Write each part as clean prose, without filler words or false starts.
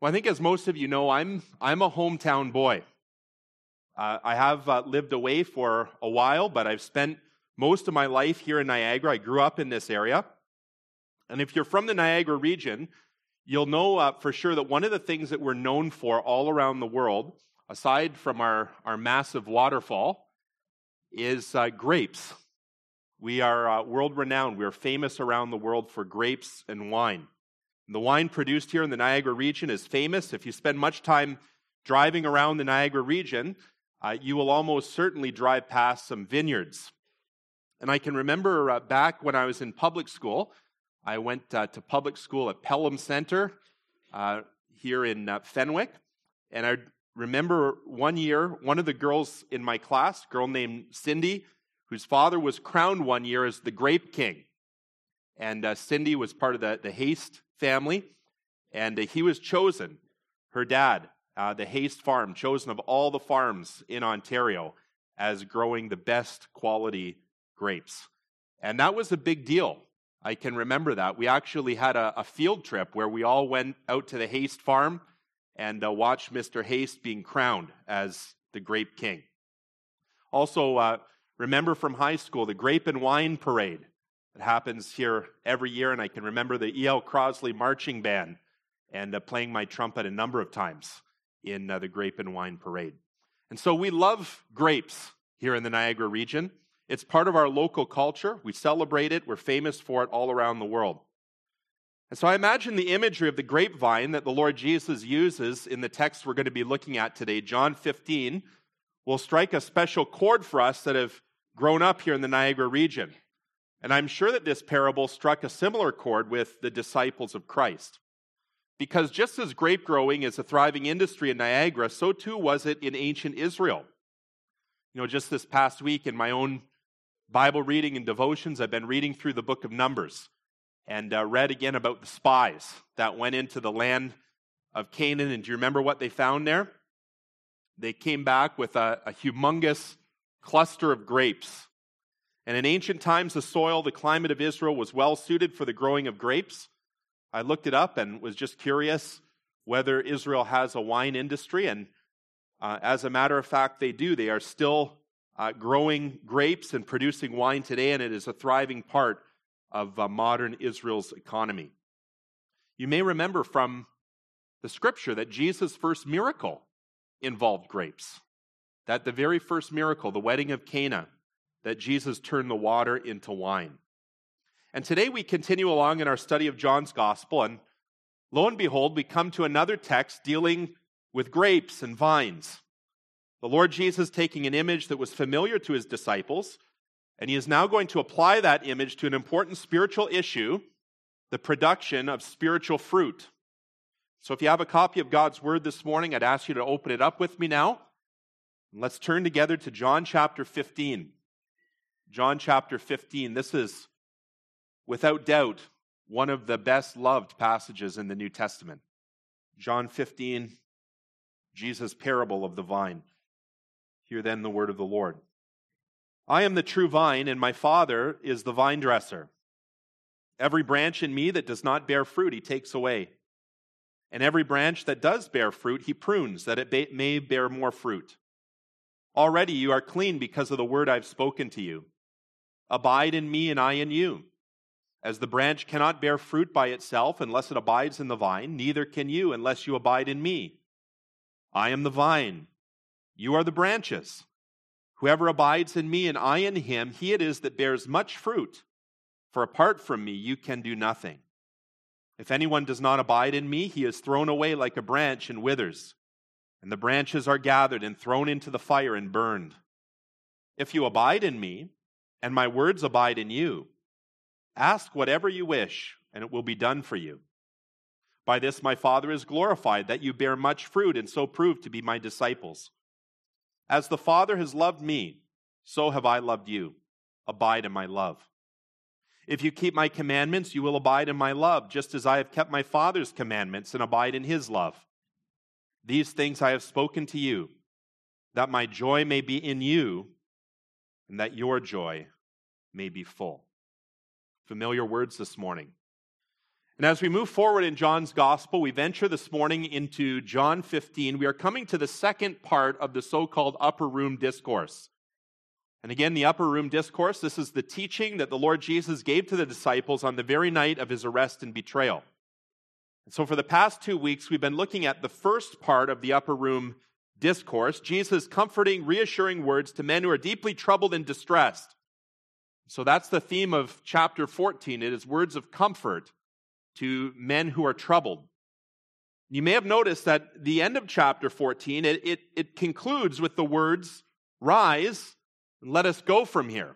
Well, I think as most of you know, I'm a hometown boy. I have lived away for a while, but I've spent most of my life here in Niagara. I grew up in this area. And if you're from the Niagara region, you'll know for sure that one of the things that we're known for all around the world, aside from our massive waterfall, is grapes. We are world-renowned. We are famous around the world for grapes and wine. The wine produced here in the Niagara region is famous. If you spend much time driving around the Niagara region, you will almost certainly drive past some vineyards. And I can remember back when I was in public school, I went to public school at Pelham Center here in Fenwick. And I remember one year, one of the girls in my class, a girl named Cindy, whose father was crowned one year as the Grape King. And Cindy was part of the Haste family, and he was chosen, her dad, the Haste farm, chosen of all the farms in Ontario as growing the best quality grapes. And that was a big deal. I can remember that. We actually had a field trip where we all went out to the Haste farm and watched Mr. Haste being crowned as the Grape King. Also, remember from high school, the Grape and Wine Parade. It happens here every year, and I can remember the E.L. Crosley Marching Band and playing my trumpet a number of times in the Grape and Wine Parade. And so we love grapes here in the Niagara region. It's part of our local culture. We celebrate it. We're famous for it all around the world. And so I imagine the imagery of the grapevine that the Lord Jesus uses in the text we're going to be looking at today, John 15, will strike a special chord for us that have grown up here in the Niagara region. And I'm sure that this parable struck a similar chord with the disciples of Christ. Because just as grape growing is a thriving industry in Niagara, so too was it in ancient Israel. You know, just this past week in my own Bible reading and devotions, I've been reading through the book of Numbers and read again about the spies that went into the land of Canaan. And do you remember what they found there? They came back with a humongous cluster of grapes. And in ancient times, the soil, the climate of Israel was well suited for the growing of grapes. I looked it up and was just curious whether Israel has a wine industry. And as a matter of fact, they do. They are still growing grapes and producing wine today, and it is a thriving part of modern Israel's economy. You may remember from the scripture that Jesus' first miracle involved grapes. That the very first miracle, the wedding of Cana, that Jesus turned the water into wine. And today we continue along in our study of John's Gospel, and lo and behold, we come to another text dealing with grapes and vines. The Lord Jesus taking an image that was familiar to his disciples, and he is now going to apply that image to an important spiritual issue, the production of spiritual fruit. So if you have a copy of God's Word this morning, I'd ask you to open it up with me now. Let's turn together to John chapter 15. John chapter 15, this is, without doubt, one of the best loved passages in the New Testament. John 15, Jesus' parable of the vine. Hear then the word of the Lord. I am the true vine, and my Father is the vine dresser. Every branch in me that does not bear fruit, he takes away. And every branch that does bear fruit, he prunes, that it may bear more fruit. Already you are clean because of the word I've spoken to you. Abide in me and I in you. As the branch cannot bear fruit by itself unless it abides in the vine, neither can you unless you abide in me. I am the vine. You are the branches. Whoever abides in me and I in him, he it is that bears much fruit. For apart from me, you can do nothing. If anyone does not abide in me, he is thrown away like a branch and withers. And the branches are gathered and thrown into the fire and burned. If you abide in me, and my words abide in you, ask whatever you wish, and it will be done for you. By this my Father is glorified, that you bear much fruit, and so prove to be my disciples. As the Father has loved me, so have I loved you. Abide in my love. If you keep my commandments, you will abide in my love, just as I have kept my Father's commandments and abide in his love. These things I have spoken to you, that my joy may be in you, and that your joy may be full. Familiar words this morning. And as we move forward in John's Gospel, we venture this morning into John 15. We are coming to the second part of the so-called Upper Room Discourse. And again, the Upper Room Discourse, this is the teaching that the Lord Jesus gave to the disciples on the very night of his arrest and betrayal. And so for the past 2 weeks, we've been looking at the first part of the Upper Room Discourse, Jesus' comforting, reassuring words to men who are deeply troubled and distressed. So that's the theme of chapter 14. It is words of comfort to men who are troubled. You may have noticed that the end of chapter 14, it concludes with the words, "Rise and let us go from here."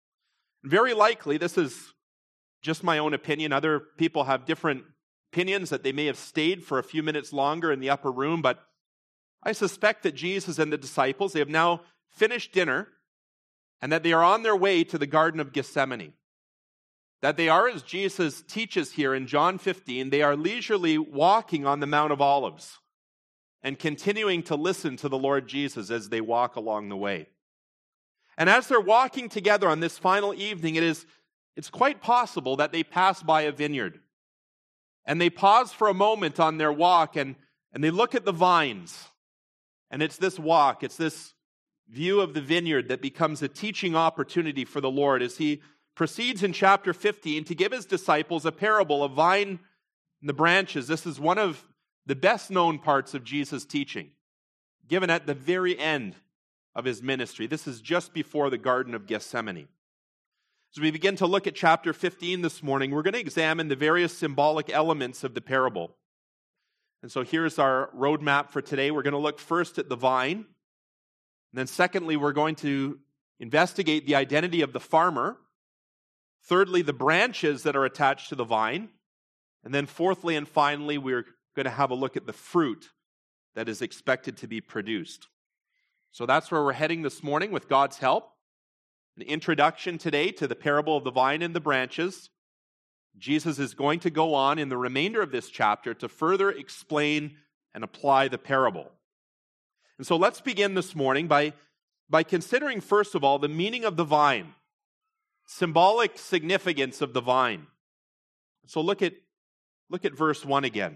Very likely, this is just my own opinion. Other people have different opinions that they may have stayed for a few minutes longer in the upper room, but I suspect that Jesus and the disciples, they have now finished dinner and that they are on their way to the Garden of Gethsemane. That they are, as Jesus teaches here in John 15, they are leisurely walking on the Mount of Olives and continuing to listen to the Lord Jesus as they walk along the way. And as they're walking together on this final evening, it's quite possible that they pass by a vineyard. And they pause for a moment on their walk and they look at the vines. And it's this walk, it's this view of the vineyard that becomes a teaching opportunity for the Lord as he proceeds in chapter 15 to give his disciples a parable of vine and the branches. This is one of the best known parts of Jesus' teaching, given at the very end of his ministry. This is just before the Garden of Gethsemane. As we begin to look at chapter 15 this morning, we're going to examine the various symbolic elements of the parable. And so here's our roadmap for today. We're going to look first at the vine. And then secondly, we're going to investigate the identity of the farmer. Thirdly, the branches that are attached to the vine. And then fourthly and finally, we're going to have a look at the fruit that is expected to be produced. So that's where we're heading this morning with God's help. An introduction today to the parable of the vine and the branches. Jesus is going to go on in the remainder of this chapter to further explain and apply the parable. And so let's begin this morning by considering, first of all, the meaning of the vine. Symbolic significance of the vine. So look at verse 1 again.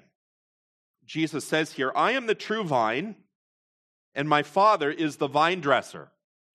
Jesus says here, "I am the true vine, and my Father is the vine dresser."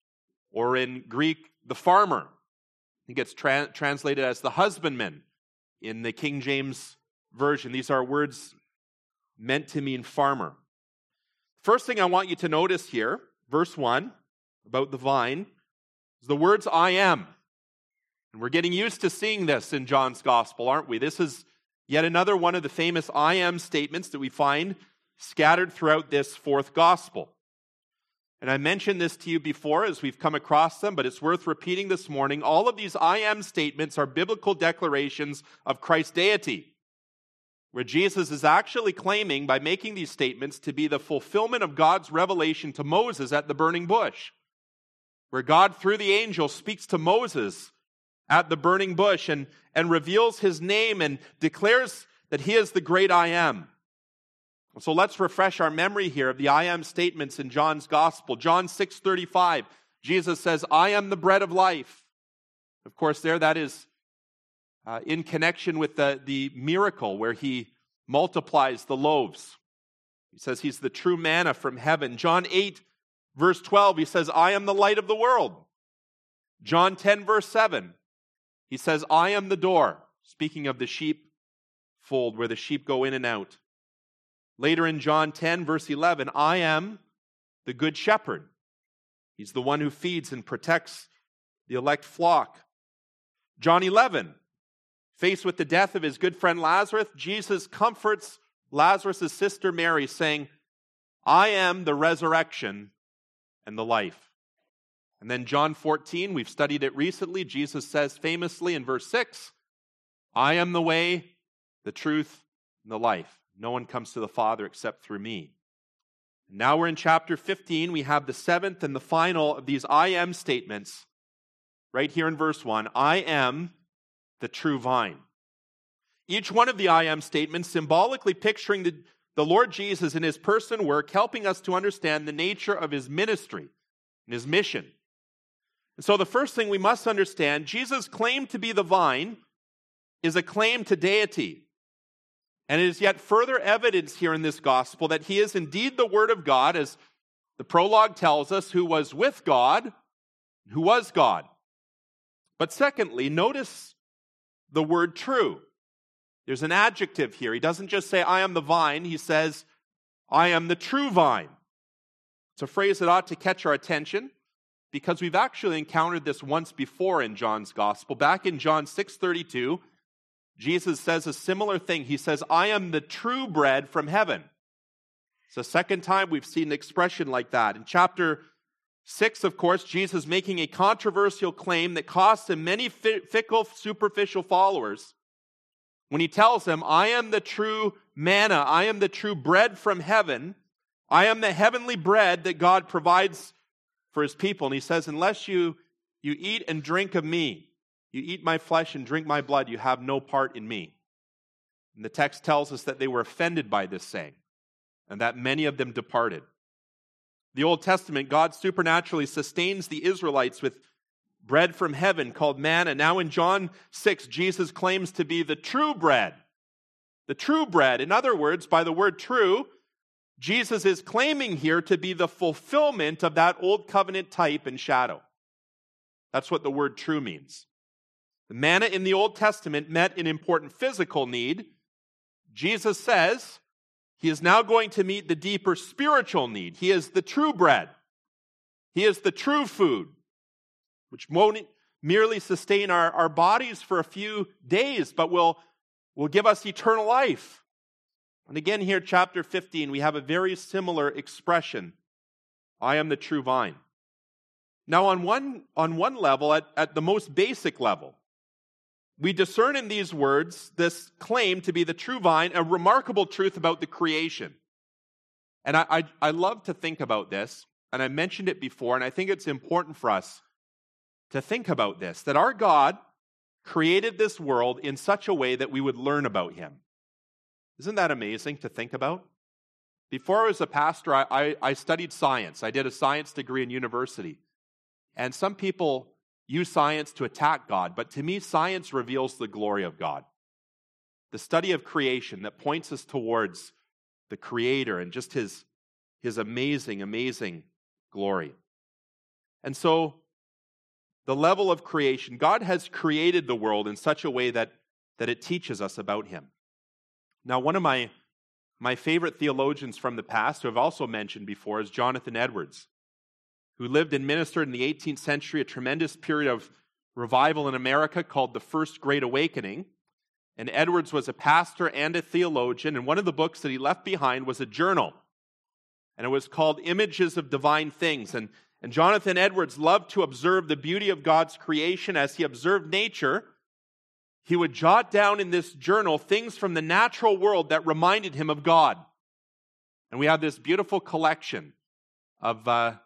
Or in Greek, the farmer. I think it's translated as the husbandman in the King James Version. These are words meant to mean farmer. First thing I want you to notice here, verse 1, about the vine, is the words "I am." And we're getting used to seeing this in John's Gospel, aren't we? This is yet another one of the famous "I am" statements that we find scattered throughout this fourth Gospel. And I mentioned this to you before as we've come across them, but it's worth repeating this morning. All of these "I am" statements are biblical declarations of Christ's deity, where Jesus is actually claiming by making these statements to be the fulfillment of God's revelation to Moses at the burning bush, where God, through the angel, speaks to Moses at the burning bush and reveals his name and declares that he is the great I am. So let's refresh our memory here of the I am statements in John's Gospel. John 6:35, Jesus says, "I am the bread of life." Of course, that is in connection with the miracle where he multiplies the loaves. He says he's the true manna from heaven. John 8, verse 12, he says, "I am the light of the world." John 10, verse 7, he says, "I am the door," speaking of the sheepfold where the sheep go in and out. Later in John 10, verse 11, "I am the good shepherd." He's the one who feeds and protects the elect flock. John 11, faced with the death of his good friend Lazarus, Jesus comforts Lazarus' sister Mary, saying, "I am the resurrection and the life." And then John 14, we've studied it recently, Jesus says famously in verse 6, "I am the way, the truth, and the life. No one comes to the Father except through me." Now we're in chapter 15. We have the seventh and the final of these I am statements right here in verse 1. "I am the true vine." Each one of the I am statements symbolically picturing the Lord Jesus in his person and work, helping us to understand the nature of his ministry and his mission. And so the first thing we must understand, Jesus' claim to be the vine is a claim to deity. And it is yet further evidence here in this gospel that he is indeed the Word of God, as the prologue tells us, who was with God, who was God. But secondly, notice the word true. There's an adjective here. He doesn't just say, I am the vine. He says, I am the true vine. It's a phrase that ought to catch our attention because we've actually encountered this once before in John's gospel. Back in John 6:32, Jesus says a similar thing. He says, I am the true bread from heaven. It's the second time we've seen an expression like that. In chapter 6, of course, Jesus making a controversial claim that costs him many fickle, superficial followers when he tells them, I am the true manna, I am the true bread from heaven, I am the heavenly bread that God provides for his people. And he says, unless you eat and drink of me, you eat my flesh and drink my blood, you have no part in me. And the text tells us that they were offended by this saying, and that many of them departed. The Old Testament, God supernaturally sustains the Israelites with bread from heaven called manna. Now in John 6, Jesus claims to be the true bread. The true bread. In other words, by the word true, Jesus is claiming here to be the fulfillment of that old covenant type and shadow. That's what the word true means. The manna in the Old Testament met an important physical need. Jesus says he is now going to meet the deeper spiritual need. He is the true bread. He is the true food, which won't merely sustain our bodies for a few days, but will give us eternal life. And again here, chapter 15, we have a very similar expression. I am the true vine. Now on one level, at the most basic level, we discern in these words this claim to be the true vine, a remarkable truth about the creation. And I love to think about this, and I mentioned it before, and I think it's important for us to think about this, that our God created this world in such a way that we would learn about him. Isn't that amazing to think about? Before I was a pastor, I studied science. I did a science degree in university. And some people use science to attack God, but to me, science reveals the glory of God. The study of creation that points us towards the Creator and just his amazing, amazing glory. And so, the level of creation, God has created the world in such a way that it teaches us about him. Now, one of my favorite theologians from the past, who I've also mentioned before, is Jonathan Edwards, who lived and ministered in the 18th century, a tremendous period of revival in America called the First Great Awakening. And Edwards was a pastor and a theologian, and one of the books that he left behind was a journal. And it was called Images of Divine Things. And Jonathan Edwards loved to observe the beauty of God's creation. As he observed nature, he would jot down in this journal things from the natural world that reminded him of God. And we have this beautiful collection of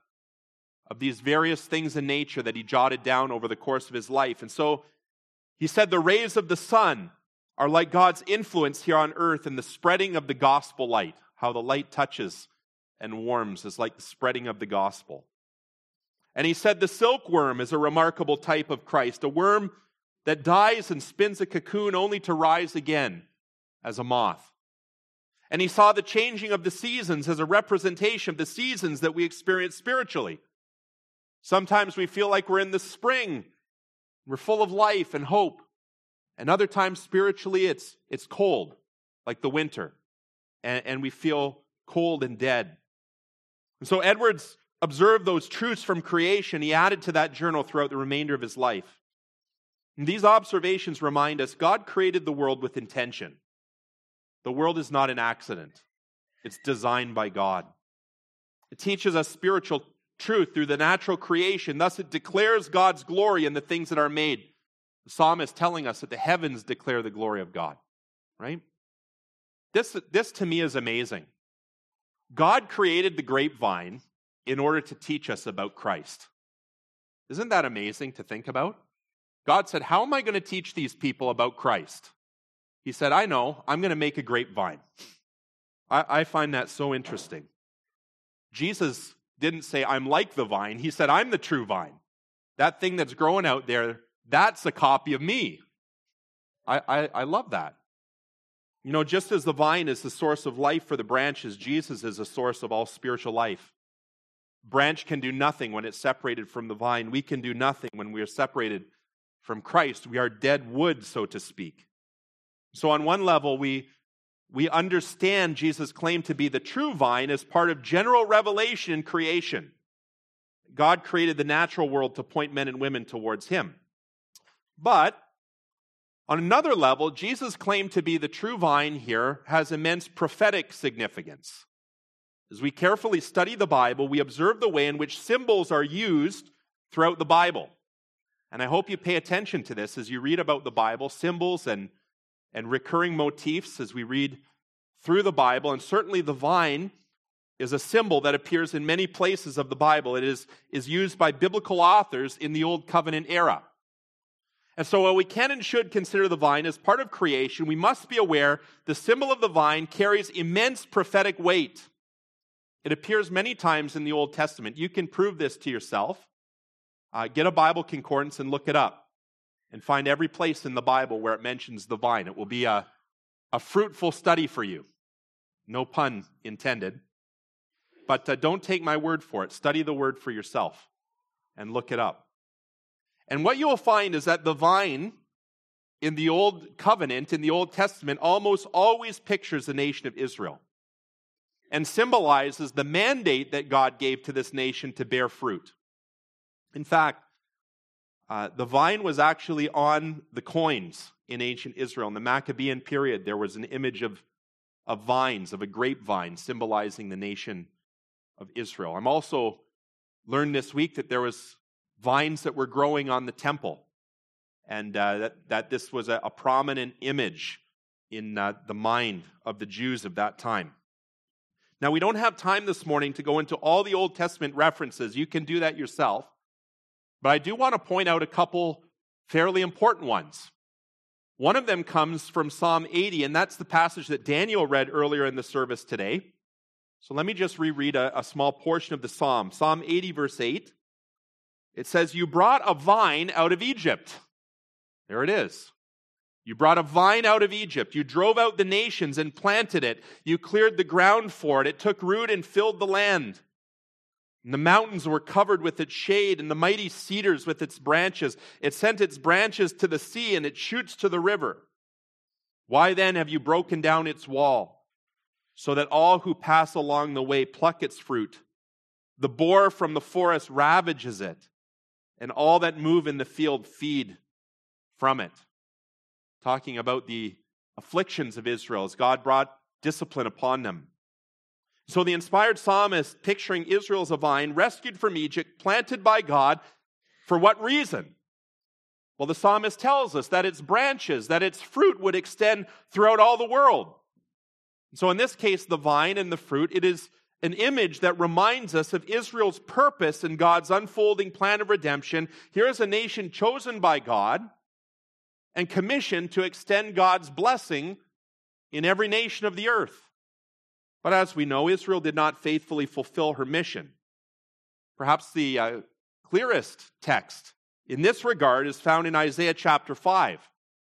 these various things in nature that he jotted down over the course of his life. And so he said the rays of the sun are like God's influence here on earth in the spreading of the gospel light. How the light touches and warms is like the spreading of the gospel. And he said the silkworm is a remarkable type of Christ, a worm that dies and spins a cocoon only to rise again as a moth. And he saw the changing of the seasons as a representation of the seasons that we experience spiritually. Sometimes we feel like we're in the spring. We're full of life and hope. And other times spiritually it's cold, like the winter. And we feel cold and dead. And so Edwards observed those truths from creation. He added to that journal throughout the remainder of his life. And these observations remind us God created the world with intention. The world is not an accident. It's designed by God. It teaches us spiritual truth through the natural creation. Thus it declares God's glory in the things that are made. The psalmist telling us that the heavens declare the glory of God. Right? This to me is amazing. God created the grapevine in order to teach us about Christ. Isn't that amazing to think about? God said, how am I going to teach these people about Christ? He said, I know, I'm going to make a grapevine. I find that so interesting. Jesus didn't say, I'm like the vine. He said, I'm the true vine. That thing that's growing out there, that's a copy of me. I love that. You know, just as the vine is the source of life for the branches, Jesus is the source of all spiritual life. Branch can do nothing when it's separated from the vine. We can do nothing when we are separated from Christ. We are dead wood, so to speak. So on one level, we understand Jesus' claim to be the true vine as part of general revelation in creation. God created the natural world to point men and women towards him. But on another level, Jesus' claim to be the true vine here has immense prophetic significance. As we carefully study the Bible, we observe the way in which symbols are used throughout the Bible. And I hope you pay attention to this as you read about the Bible, symbols and recurring motifs as we read through the Bible. And certainly the vine is a symbol that appears in many places of the Bible. It is used by biblical authors in the Old Covenant era. And so while we can and should consider the vine as part of creation, we must be aware the symbol of the vine carries immense prophetic weight. It appears many times in the Old Testament. You can prove this to yourself. Get a Bible concordance and look it up and find every place in the Bible where it mentions the vine. It will be a fruitful study for you. No pun intended. But don't take my word for it. Study the word for yourself and look it up. And what you will find is that the vine in the Old Covenant, in the Old Testament, almost always pictures the nation of Israel and symbolizes the mandate that God gave to this nation to bear fruit. In fact, the vine was actually on the coins in ancient Israel. In the Maccabean period, there was an image of vines, of a grapevine, symbolizing the nation of Israel. I'm also learned this week that there was vines that were growing on the temple, and that this was a prominent image in the mind of the Jews of that time. Now, we don't have time this morning to go into all the Old Testament references. You can do that yourself. But I do want to point out a couple fairly important ones. One of them comes from Psalm 80, and that's the passage that Daniel read earlier in the service today. So let me just reread a small portion of the psalm. Psalm 80, verse 8. It says, "You brought a vine out of Egypt." There it is. You brought a vine out of Egypt. You drove out the nations and planted it. You cleared the ground for it. It took root and filled the land. And the mountains were covered with its shade, and the mighty cedars with its branches. It sent its branches to the sea, and its shoots to the river. Why then have you broken down its wall, so that all who pass along the way pluck its fruit? The boar from the forest ravages it, and all that move in the field feed from it. Talking about the afflictions of Israel as God brought discipline upon them. So the inspired psalmist, picturing Israel as a vine, rescued from Egypt, planted by God, for what reason? Well, the psalmist tells us that its branches, that its fruit would extend throughout all the world. So in this case, the vine and the fruit, it is an image that reminds us of Israel's purpose in God's unfolding plan of redemption. Here is a nation chosen by God and commissioned to extend God's blessing in every nation of the earth. But as we know, Israel did not faithfully fulfill her mission. Perhaps the clearest text in this regard is found in Isaiah chapter 5.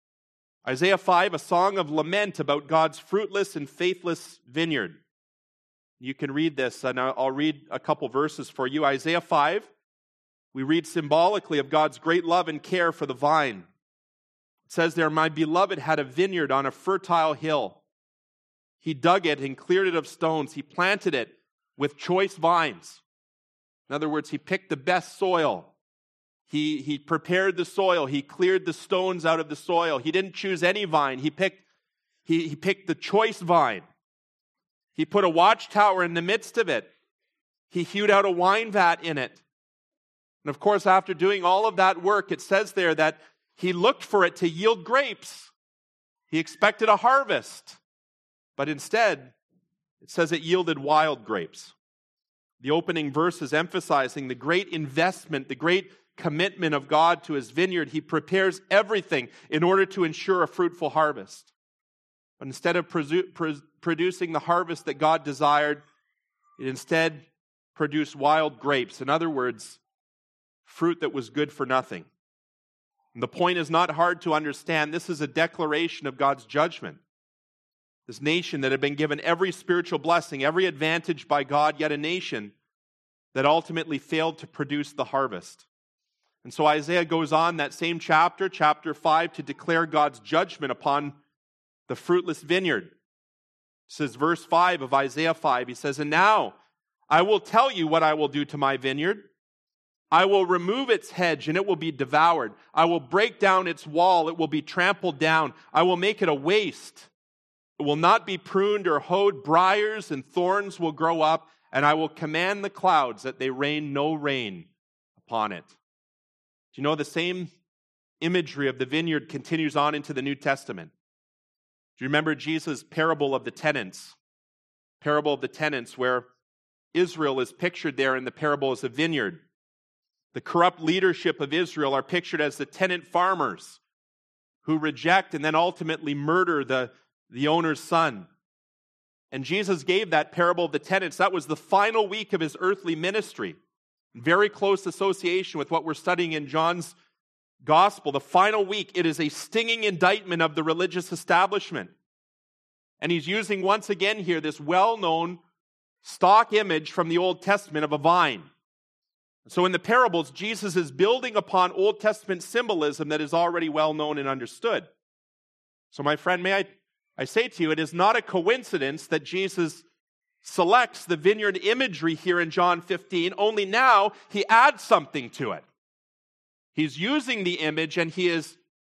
Isaiah 5, a song of lament about God's fruitless and faithless vineyard. You can read this, and I'll read a couple verses for you. Isaiah 5, we read symbolically of God's great love and care for the vine. It says there, "My beloved had a vineyard on a fertile hill. He dug it and cleared it of stones. He planted it with choice vines." In other words, he picked the best soil. He prepared the soil. He cleared the stones out of the soil. He didn't choose any vine. He picked the choice vine. He put a watchtower in the midst of it. He hewed out a wine vat in it. And of course, after doing all of that work, it says there that he looked for it to yield grapes. He expected a harvest. But instead, it says it yielded wild grapes. The opening verse is emphasizing the great investment, the great commitment of God to his vineyard. He prepares everything in order to ensure a fruitful harvest. But instead of producing the harvest that God desired, it instead produced wild grapes. In other words, fruit that was good for nothing. And the point is not hard to understand. This is a declaration of God's judgment. This nation that had been given every spiritual blessing, every advantage by God, yet a nation that ultimately failed to produce the harvest. And so Isaiah goes on that same chapter, chapter 5, to declare God's judgment upon the fruitless vineyard. It says, verse 5 of Isaiah 5, he says, "And now I will tell you what I will do to my vineyard. I will remove its hedge, and it will be devoured. I will break down its wall, it will be trampled down. I will make it a waste. It will not be pruned or hoed. Briars and thorns will grow up, and I will command the clouds that they rain no rain upon it." Do you know the same imagery of the vineyard continues on into the New Testament? Do you remember Jesus' parable of the tenants? Parable of the tenants, where Israel is pictured there in the parable as a vineyard. The corrupt leadership of Israel are pictured as the tenant farmers who reject and then ultimately murder the owner's son. And Jesus gave that parable of the tenants. That was the final week of his earthly ministry. Very close association with what we're studying in John's gospel. The final week, it is a stinging indictment of the religious establishment. And he's using once again here this well-known stock image from the Old Testament of a vine. So in the parables, Jesus is building upon Old Testament symbolism that is already well known and understood. So my friend, may I say to you, it is not a coincidence that Jesus selects the vineyard imagery here in John 15, only now he adds something to it. He's using the image and he is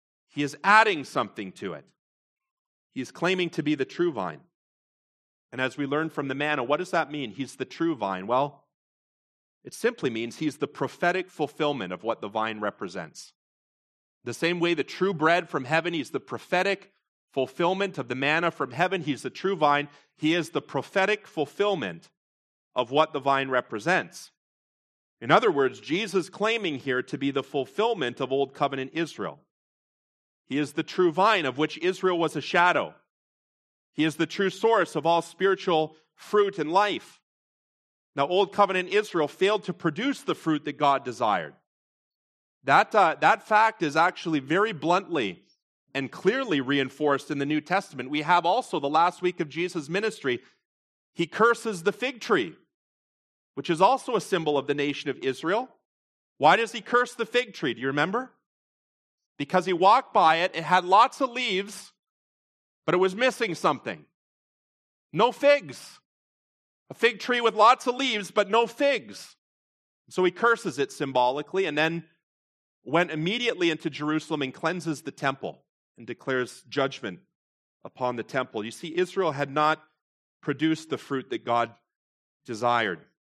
adding something to it. He's claiming to be the true vine. And as we learn from the manna, what does that mean? He's the true vine. Well, it simply means he's the prophetic fulfillment of what the vine represents. The same way the true bread from heaven, he's the prophetic fulfillment of the manna from heaven. He's the true vine. He is the prophetic fulfillment of what the vine represents. In other words, Jesus claiming here to be the fulfillment of Old Covenant Israel. He is the true vine of which Israel was a shadow. He is the true source of all spiritual fruit and life. Now, Old Covenant Israel failed to produce the fruit that God desired. That fact is actually very bluntly and clearly reinforced in the New Testament. We have also the last week of Jesus' ministry, he curses the fig tree, which is also a symbol of the nation of Israel. Why does he curse the fig tree? Do you remember? Because he walked by it, it had lots of leaves, but it was missing something. No figs. A fig tree with lots of leaves, but no figs. So he curses it symbolically and then went immediately into Jerusalem and cleanses the temple and declares judgment upon the temple. You see, Israel had not produced the fruit that God desired.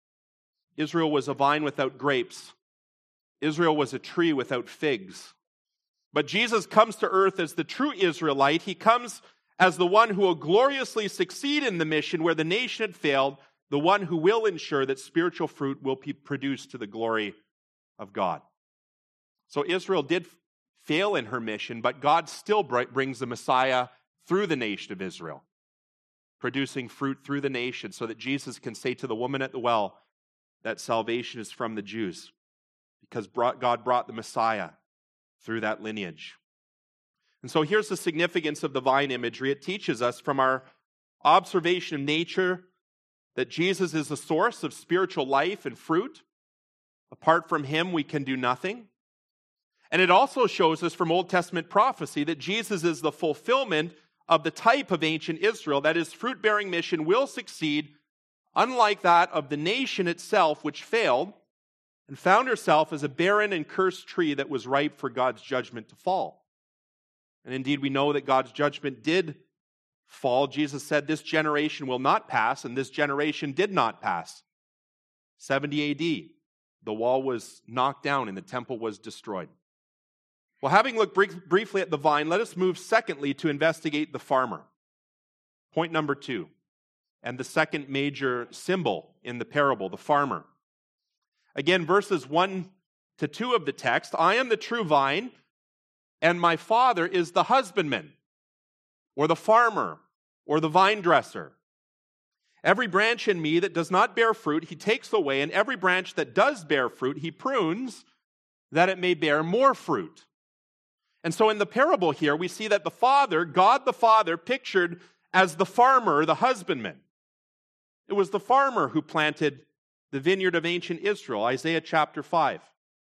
Israel was a vine without grapes. Israel was a tree without figs. But Jesus comes to earth as the true Israelite. He comes as the one who will gloriously succeed in the mission where the nation had failed, the one who will ensure that spiritual fruit will be produced to the glory of God. So Israel did fail in her mission, but God still brings the Messiah through the nation of Israel, producing fruit through the nation so that Jesus can say to the woman at the well that salvation is from the Jews because God brought the Messiah through that lineage. And so here's the significance of the vine imagery. It teaches us from our observation of nature that Jesus is the source of spiritual life and fruit. Apart from him, we can do nothing. And it also shows us from Old Testament prophecy that Jesus is the fulfillment of the type of ancient Israel, that his fruit-bearing mission will succeed, unlike that of the nation itself, which failed and found herself as a barren and cursed tree that was ripe for God's judgment to fall. And indeed, we know that God's judgment did fall. Jesus said, "This generation will not pass," and this generation did not pass. 70 AD, the wall was knocked down and the temple was destroyed. Well, having looked briefly at the vine, let us move secondly to investigate the farmer. Point number 2, and the second major symbol in the parable, the farmer. Again, verses 1 to 2 of the text, "I am the true vine, and my Father is the husbandman," or the farmer, or the vine dresser. "Every branch in me that does not bear fruit, he takes away, and every branch that does bear fruit, he prunes, that it may bear more fruit." And so in the parable here, we see that the Father, God the Father, pictured as the farmer, the husbandman. It was the farmer who planted the vineyard of ancient Israel, Isaiah chapter 5.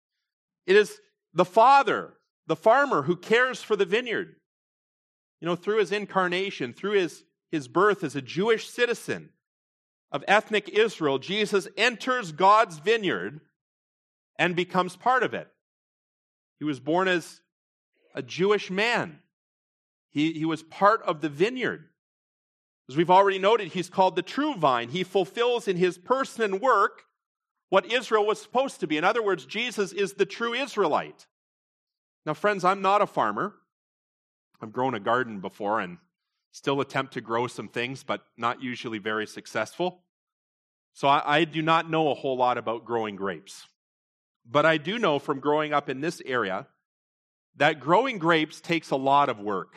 It is the father, the farmer, who cares for the vineyard. Through his incarnation, through his birth as a Jewish citizen of ethnic Israel, Jesus enters God's vineyard and becomes part of it. He was born as a Jewish man. He was part of the vineyard. As we've already noted, he's called the true vine. He fulfills in his person and work what Israel was supposed to be. In other words, Jesus is the true Israelite. Now, friends, I'm not a farmer. I've grown a garden before and still attempt to grow some things, but not usually very successful. So I do not know a whole lot about growing grapes. But I do know from growing up in this area that growing grapes takes a lot of work.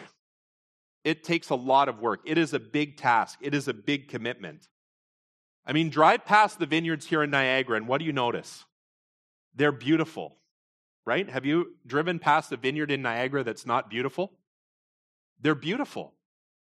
It takes a lot of work. It is a big task. It is a big commitment. Drive past the vineyards here in Niagara, and what do you notice? They're beautiful, right? Have you driven past a vineyard in Niagara that's not beautiful? They're beautiful.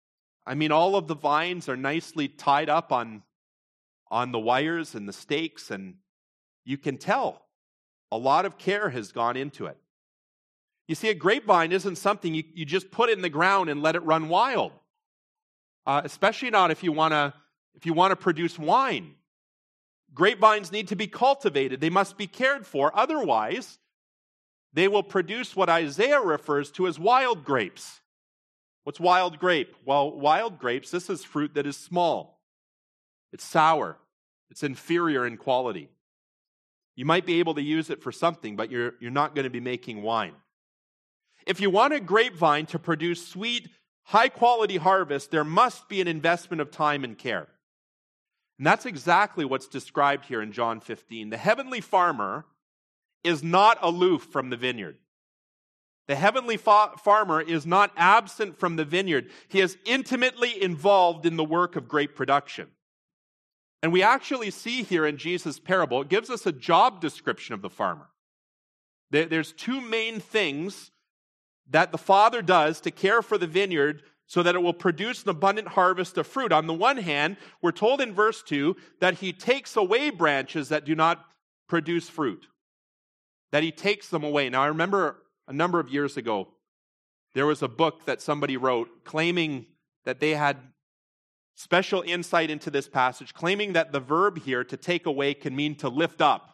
All of the vines are nicely tied up on the wires and the stakes, and you can tell a lot of care has gone into it. You see, a grapevine isn't something you just put in the ground and let it run wild. Especially not if you want to produce wine. Grapevines need to be cultivated. They must be cared for. Otherwise, they will produce what Isaiah refers to as wild grapes. What's wild grape? Well, wild grapes, this is fruit that is small. It's sour. It's inferior in quality. You might be able to use it for something, but you're not going to be making wine. If you want a grapevine to produce sweet, high-quality harvest, there must be an investment of time and care. And that's exactly what's described here in John 15. The heavenly farmer is not aloof from the vineyard. The heavenly farmer is not absent from the vineyard. He is intimately involved in the work of grape production. And we actually see here in Jesus' parable, it gives us a job description of the farmer. There's two main things that the Father does to care for the vineyard so that it will produce an abundant harvest of fruit. On the one hand, we're told in verse 2 that he takes away branches that do not produce fruit. That he takes them away. Now, I remember a number of years ago, there was a book that somebody wrote claiming that they had special insight into this passage, claiming that the verb here, to take away, can mean to lift up.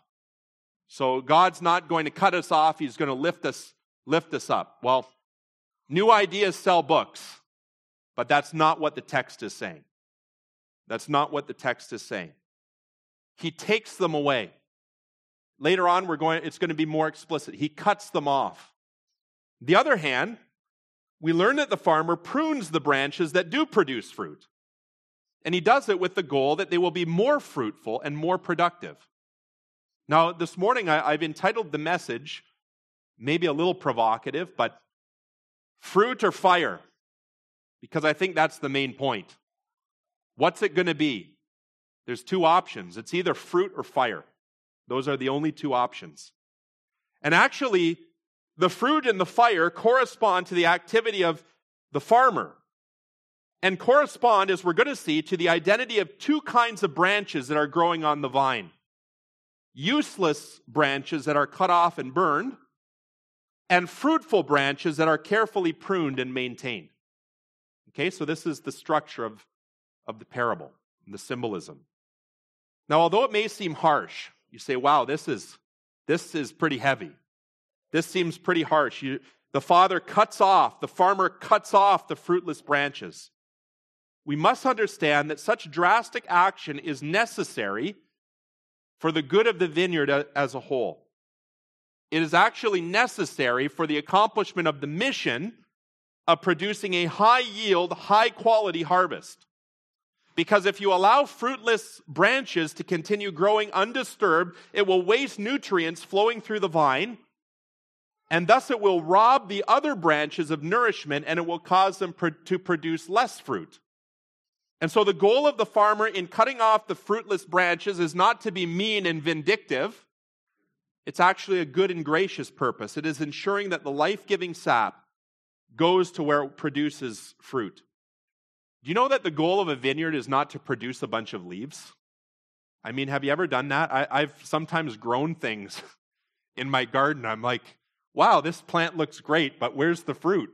So God's not going to cut us off, he's going to lift us up. Well, new ideas sell books, but that's not what the text is saying. That's not what the text is saying. He takes them away. Later on, it's going to be more explicit. He cuts them off. On the other hand, we learn that the farmer prunes the branches that do produce fruit. And he does it with the goal that they will be more fruitful and more productive. Now, this morning, I've entitled the message, maybe a little provocative, but fruit or fire, because I think that's the main point. What's it going to be? There's two options. It's either fruit or fire. Those are the only two options. And actually, the fruit and the fire correspond to the activity of the farmer, and correspond, as we're going to see, to the identity of two kinds of branches that are growing on the vine. Useless branches that are cut off and burned, and fruitful branches that are carefully pruned and maintained. Okay, so this is the structure of the parable, the symbolism. Now, although it may seem harsh, you say, wow, this is pretty heavy. This seems pretty harsh. The farmer cuts off the fruitless branches. We must understand that such drastic action is necessary for the good of the vineyard as a whole. It is actually necessary for the accomplishment of the mission of producing a high-yield, high-quality harvest. Because if you allow fruitless branches to continue growing undisturbed, it will waste nutrients flowing through the vine, and thus it will rob the other branches of nourishment, and it will cause them to produce less fruit. And so the goal of the farmer in cutting off the fruitless branches is not to be mean and vindictive. It's actually a good and gracious purpose. It is ensuring that the life-giving sap goes to where it produces fruit. Do you know that the goal of a vineyard is not to produce a bunch of leaves? I mean, have you ever done that? I've sometimes grown things in my garden. I'm like, wow, this plant looks great, but where's the fruit?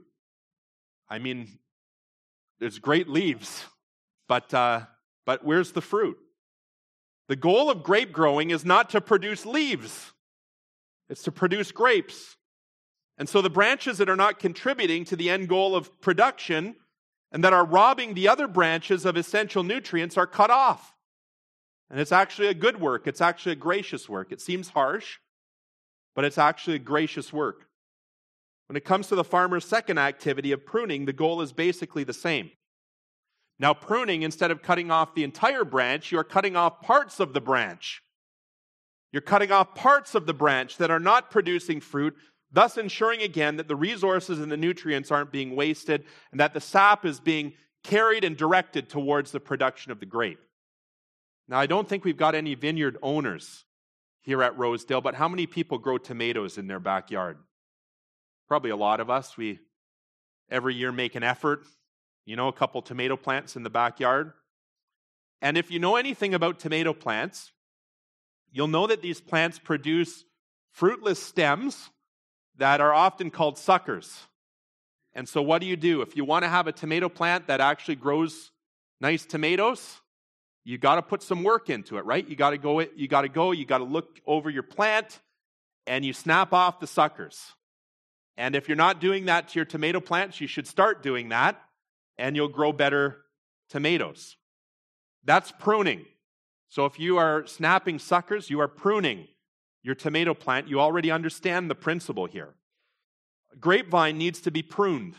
I mean, there's great leaves, but where's the fruit? The goal of grape growing is not to produce leaves. It's to produce grapes. And so the branches that are not contributing to the end goal of production and that are robbing the other branches of essential nutrients are cut off. And it's actually a good work. It's actually a gracious work. It seems harsh, but it's actually a gracious work. When it comes to the farmer's second activity of pruning, the goal is basically the same. Now, pruning, instead of cutting off the entire branch, you are cutting off parts of the branch. You're cutting off parts of the branch that are not producing fruit, thus ensuring again that the resources and the nutrients aren't being wasted and that the sap is being carried and directed towards the production of the grape. Now, I don't think we've got any vineyard owners here at Rosedale, but how many people grow tomatoes in their backyard? Probably a lot of us. We every year make an effort, a couple tomato plants in the backyard. And if you know anything about tomato plants, you'll know that these plants produce fruitless stems that are often called suckers. And so what do? If you want to have a tomato plant that actually grows nice tomatoes, you got to put some work into it, right? You got to look over your plant and you snap off the suckers. And if you're not doing that to your tomato plants, you should start doing that and you'll grow better tomatoes. That's pruning. So if you are snapping suckers, you are pruning your tomato plant. You already understand the principle here. A grapevine needs to be pruned.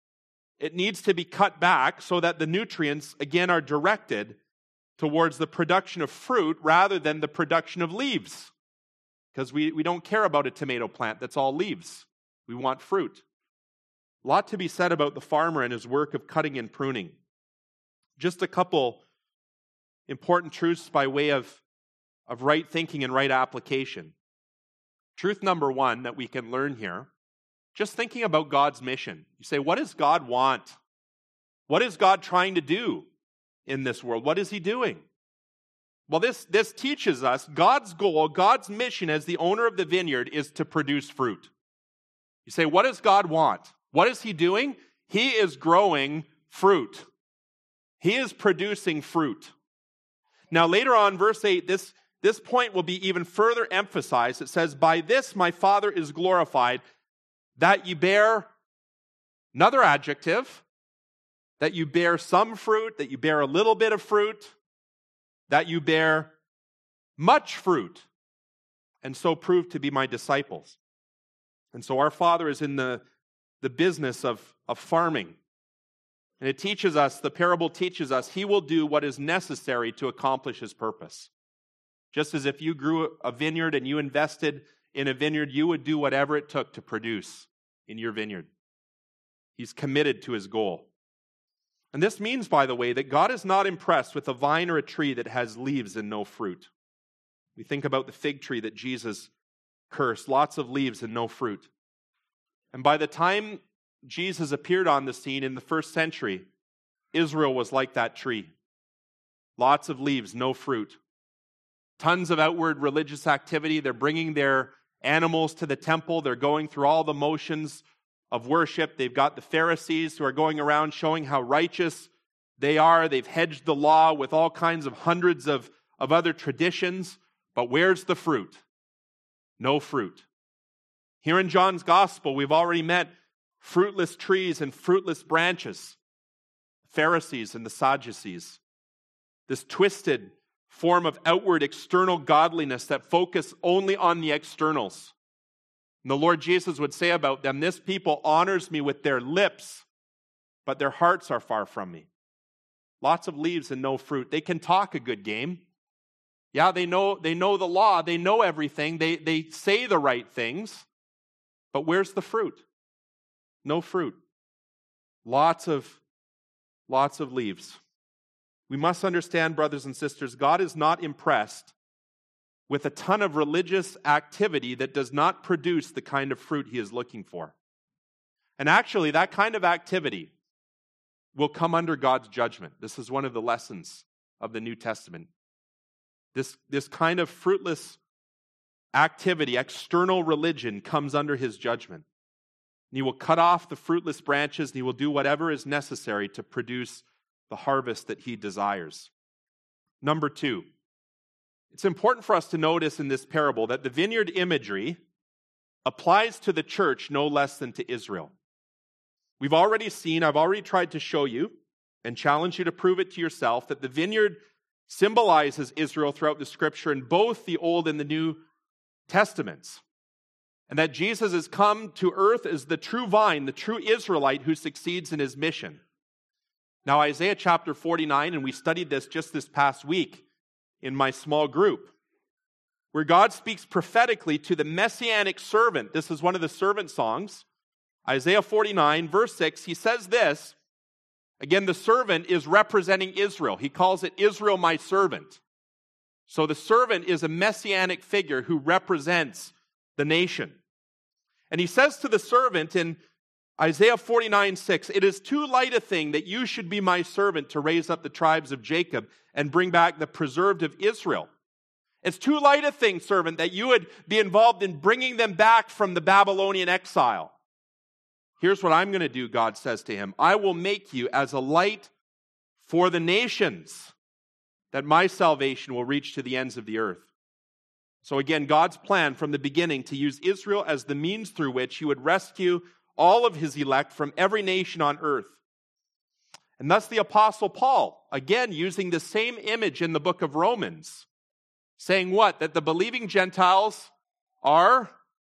It needs to be cut back so that the nutrients, again, are directed towards the production of fruit rather than the production of leaves. Because we don't care about a tomato plant that's all leaves. We want fruit. A lot to be said about the farmer and his work of cutting and pruning. Just a couple important truths by way of right thinking and right application. Truth number one that we can learn here, just thinking about God's mission. You say, what does God want? What is God trying to do in this world? What is he doing? Well, this teaches us God's goal, God's mission as the owner of the vineyard is to produce fruit. You say, what does God want? What is he doing? He is growing fruit. He is producing fruit. Now, later on, verse 8, this point will be even further emphasized. It says, by this my Father is glorified, that you bear, another adjective, that you bear some fruit, that you bear a little bit of fruit, that you bear much fruit, and so prove to be my disciples. And so our Father is in the business of farming. And it teaches us, the parable teaches us, he will do what is necessary to accomplish his purpose. Just as if you grew a vineyard and you invested in a vineyard, you would do whatever it took to produce in your vineyard. He's committed to his goal. And this means, by the way, that God is not impressed with a vine or a tree that has leaves and no fruit. We think about the fig tree that Jesus cursed, lots of leaves and no fruit. And by the time Jesus appeared on the scene in the first century, Israel was like that tree. Lots of leaves, no fruit. Tons of outward religious activity. They're bringing their animals to the temple. They're going through all the motions of worship. They've got the Pharisees who are going around showing how righteous they are. They've hedged the law with all kinds of hundreds of other traditions. But where's the fruit? No fruit. Here in John's Gospel, we've already met fruitless trees and fruitless branches. Pharisees and the Sadducees. This twisted form of outward external godliness that focus only on the externals. And the Lord Jesus would say about them, this people honors me with their lips, but their hearts are far from me. Lots of leaves and no fruit. They can talk a good game. Yeah, they know the law. They know everything. They say the right things. But where's the fruit? No fruit. Lots of leaves. We must understand, brothers and sisters, God is not impressed with a ton of religious activity that does not produce the kind of fruit he is looking for. And actually, that kind of activity, will come under God's judgment. This is one of the lessons of the New Testament. This kind of fruitless activity, external religion, comes under his judgment. And he will cut off the fruitless branches, and he will do whatever is necessary to produce the harvest that he desires. Number 2, it's important for us to notice in this parable that the vineyard imagery applies to the church no less than to Israel. I've already tried to show you and challenge you to prove it to yourself that the vineyard symbolizes Israel throughout the Scripture in both the Old and the New Testaments. And that Jesus has come to earth as the true vine, the true Israelite who succeeds in his mission. Now, Isaiah chapter 49, and we studied this just this past week in my small group, where God speaks prophetically to the messianic servant. This is one of the servant songs. Isaiah 49, verse 6, he says this. Again, the servant is representing Israel. He calls it Israel, my servant. So the servant is a messianic figure who represents the nation. And he says to the servant in Isaiah 49, 6, it is too light a thing that you should be my servant to raise up the tribes of Jacob and bring back the preserved of Israel. It's too light a thing, servant, that you would be involved in bringing them back from the Babylonian exile. Here's what I'm going to do, God says to him. I will make you as a light for the nations, that my salvation will reach to the ends of the earth. So again, God's plan from the beginning to use Israel as the means through which he would rescue all of his elect from every nation on earth. And thus the Apostle Paul, again using the same image in the book of Romans, saying what? That the believing Gentiles are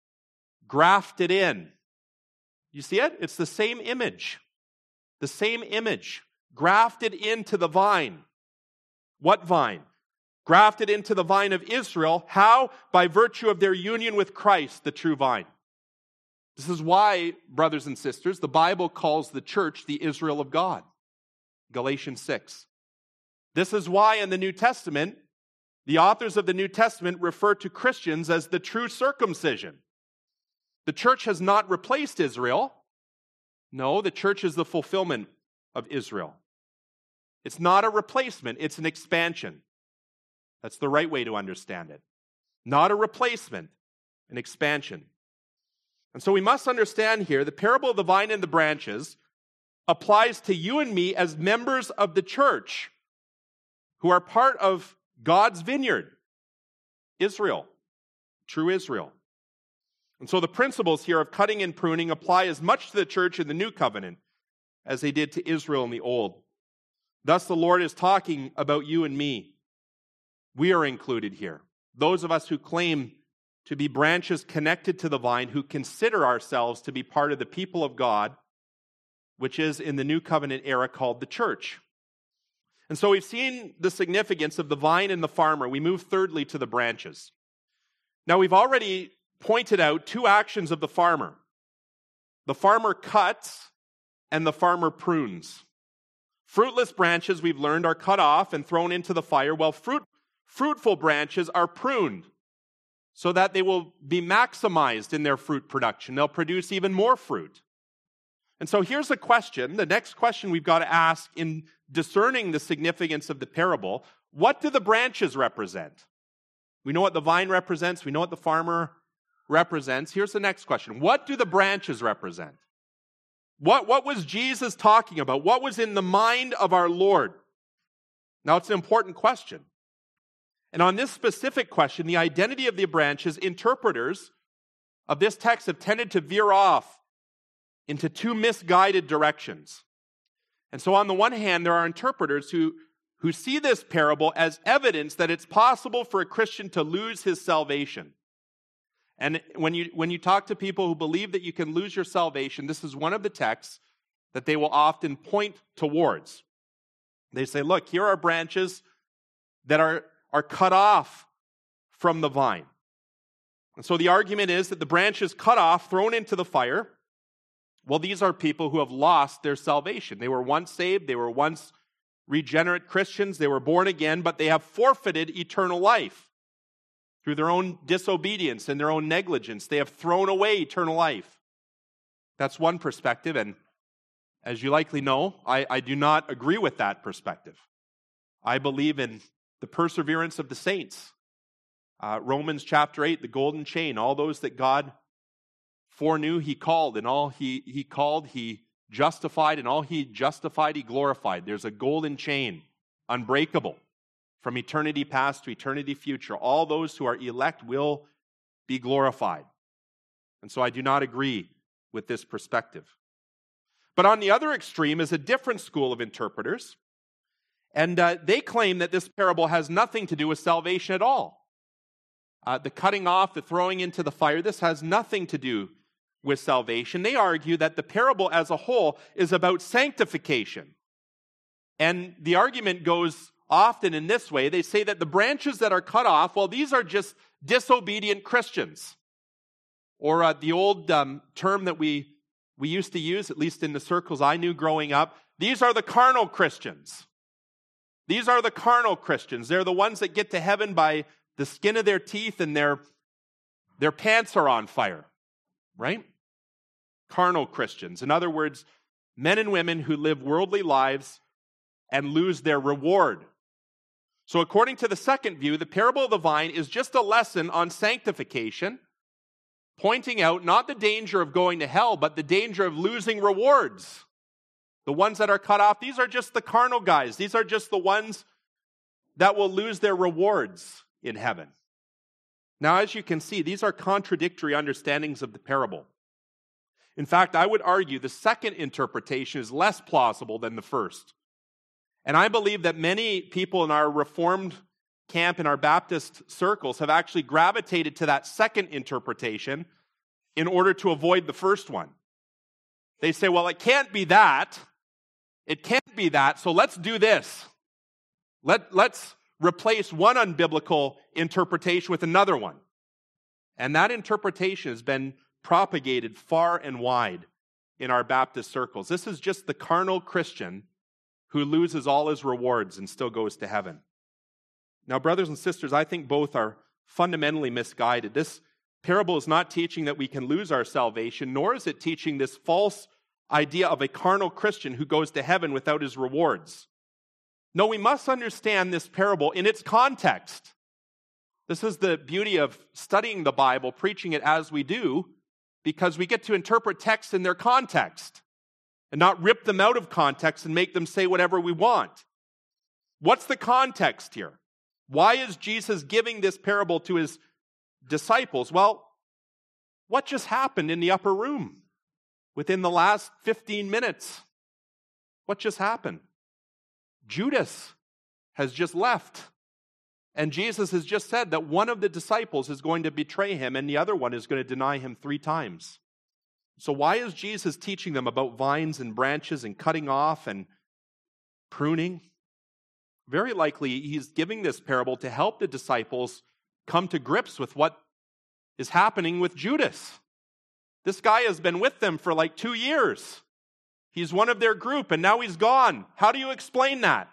grafted in. You see it? It's the same image. The same image. Grafted into the vine. What vine? Grafted into the vine of Israel. How? By virtue of their union with Christ, the true vine. This is why, brothers and sisters, the Bible calls the church the Israel of God. Galatians 6. This is why in the New Testament, the authors of the New Testament refer to Christians as the true circumcision. The church has not replaced Israel. No, the church is the fulfillment of Israel. It's not a replacement, it's an expansion. That's the right way to understand it. Not a replacement, an expansion. And so we must understand here, the parable of the vine and the branches applies to you and me as members of the church who are part of God's vineyard, Israel, true Israel. And so the principles here of cutting and pruning apply as much to the church in the new covenant as they did to Israel in the old. Thus the Lord is talking about you and me. We are included here. Those of us who claim to be branches connected to the vine, who consider ourselves to be part of the people of God, which is in the new covenant era called the church. And so we've seen the significance of the vine and the farmer. We move thirdly to the branches. Now we've already pointed out two actions of the farmer. The farmer cuts and the farmer prunes. Fruitless branches, we've learned, are cut off and thrown into the fire, while fruitful branches are pruned so that they will be maximized in their fruit production. They'll produce even more fruit. And so here's a question, the next question we've got to ask in discerning the significance of the parable. What do the branches represent? We know what the vine represents. We know what the farmer represents. Here's the next question. What do the branches represent? What was Jesus talking about? What was in the mind of our Lord? Now, it's an important question. And on this specific question, the identity of the branches, interpreters of this text have tended to veer off into two misguided directions. And so on the one hand, there are interpreters who see this parable as evidence that it's possible for a Christian to lose his salvation. And when you talk to people who believe that you can lose your salvation, this is one of the texts that they will often point towards. They say, look, here are branches that are cut off from the vine. And so the argument is that the branches cut off, thrown into the fire, well, these are people who have lost their salvation. They were once saved, they were once regenerate Christians, they were born again, but they have forfeited eternal life. Through their own disobedience and their own negligence, they have thrown away eternal life. That's one perspective, and As you likely know, I do not agree with that perspective. I believe in the perseverance of the saints. Romans chapter 8, the golden chain, all those that God foreknew, he called, and all he called, he justified, and all he justified, he glorified. There's a golden chain, unbreakable, from eternity past to eternity future. All those who are elect will be glorified. And so I do not agree with this perspective. But on the other extreme is a different school of interpreters, and they claim that this parable has nothing to do with salvation at all. The cutting off, the throwing into the fire, this has nothing to do with salvation. They argue that the parable as a whole is about sanctification. And the argument goes often in this way. They say that the branches that are cut off, well, these are just disobedient Christians. Or the old term that we used to use, at least in the circles I knew growing up, these are the carnal Christians. These are the carnal Christians. They're the ones that get to heaven by the skin of their teeth and their pants are on fire, right? Carnal Christians. In other words, men and women who live worldly lives and lose their reward. So according to the second view, the parable of the vine is just a lesson on sanctification, pointing out not the danger of going to hell, but the danger of losing rewards. The ones that are cut off, these are just the carnal guys. These are just the ones that will lose their rewards in heaven. Now, as you can see, these are contradictory understandings of the parable. In fact, I would argue the second interpretation is less plausible than the first. And I believe that many people in our Reformed camp, in our Baptist circles, have actually gravitated to that second interpretation in order to avoid the first one. They say, well, it can't be that. It can't be that, so let's do this. Let's replace one unbiblical interpretation with another one. And that interpretation has been propagated far and wide in our Baptist circles. This is just the carnal Christian who loses all his rewards and still goes to heaven. Now, brothers and sisters, I think both are fundamentally misguided. This parable is not teaching that we can lose our salvation, nor is it teaching this false idea of a carnal Christian who goes to heaven without his rewards. No, we must understand this parable in its context. This is the beauty of studying the Bible, preaching it as we do, because we get to interpret texts in their context and not rip them out of context and make them say whatever we want. What's the context here? Why is Jesus giving this parable to his disciples? Well, what just happened in the upper room within the last 15 minutes? What just happened? Judas has just left. And Jesus has just said that one of the disciples is going to betray him and the other one is going to deny him 3 times. So why is Jesus teaching them about vines and branches and cutting off and pruning? Very likely he's giving this parable to help the disciples come to grips with what is happening with Judas. This guy has been with them for like 2 years. He's one of their group and now he's gone. How do you explain that?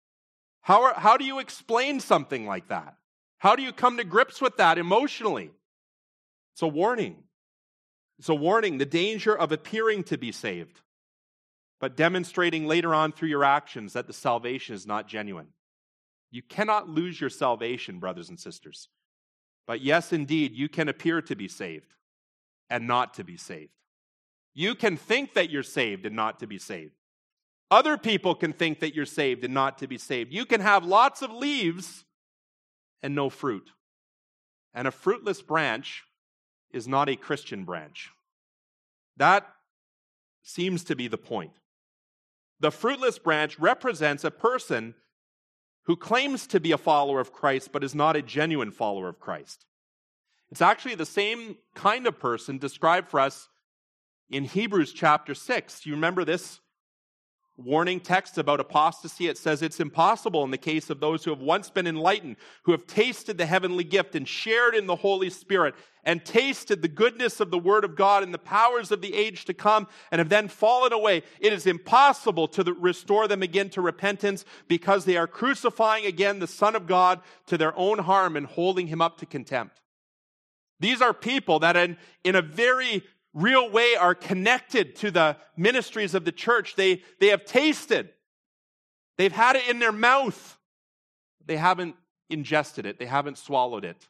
How do you explain something like that? How do you come to grips with that emotionally? It's a warning. It's a warning, the danger of appearing to be saved, but demonstrating later on through your actions that the salvation is not genuine. You cannot lose your salvation, brothers and sisters. But yes, indeed, you can appear to be saved and not to be saved. You can think that you're saved and not to be saved. Other people can think that you're saved and not to be saved. You can have lots of leaves and no fruit. And a fruitless branch is not a Christian branch. That seems to be the point. The fruitless branch represents a person who claims to be a follower of Christ but is not a genuine follower of Christ. It's actually the same kind of person described for us in Hebrews chapter 6. You remember this warning text about apostasy? It says it's impossible in the case of those who have once been enlightened, who have tasted the heavenly gift and shared in the Holy Spirit and tasted the goodness of the Word of God and the powers of the age to come and have then fallen away. It is impossible to restore them again to repentance because they are crucifying again the Son of God to their own harm and holding him up to contempt. These are people that in a very real way are connected to the ministries of the church. They have tasted. They've had it in their mouth. They haven't ingested it. They haven't swallowed it.